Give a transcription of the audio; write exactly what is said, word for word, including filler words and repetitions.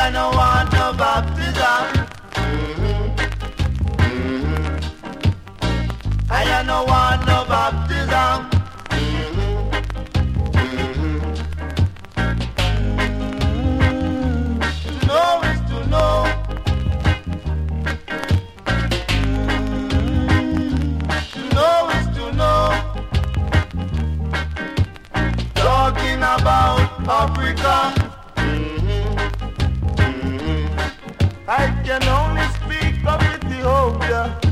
I don't want no baptism. I don't want no baptism. To know is to know. To know is to know. Talking about Africa, I can only speak of Ethiopia.